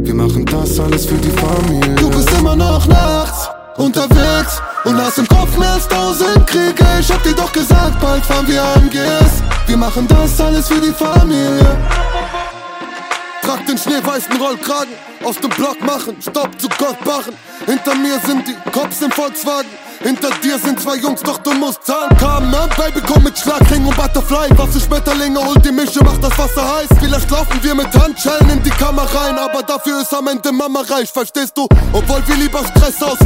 Wir machen das alles für die Familie. Du bist immer noch nachts unterwegs und hast im Kopf mehr als 1000 Kriege. Ich hab dir doch gesagt, bald fahren wir AMGs. Wir machen das alles für die Familie. Trag den schneeweißen Rollkragen, aus dem Block machen, Stopp zu Goldbarren. Hinter mir sind die Cops im Volkswagen, hinter dir sind 2 Jungs, doch du musst zahlen. Come on, Baby, komm mit Schlagring und Butterfly. Was für Schmetterlinge, holt die Mische, macht das Wasser heiß. Vielleicht laufen wir mit Handschellen in die Kammer rein, aber dafür ist am Ende Mama reich, verstehst du? Obwohl wir lieber Stress aus